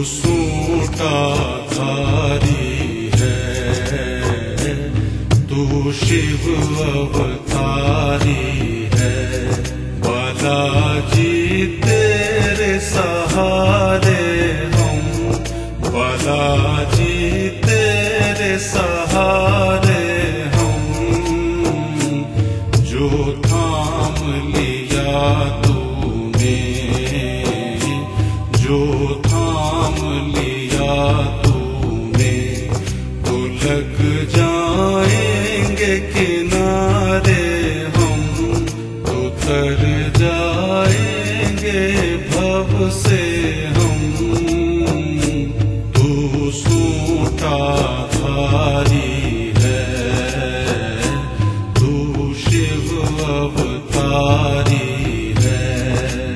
सूटा धारी है, तू शिव अवतारी है। बालाजी तेरे सहारे हम, बालाजी तेरे सहारे हम, जो थाम लिया तूने, जो थाम लिया तूने, तो लग जाएंगे किनारे हम, तो तर जाएंगे भव से हम। तू सूटा धारी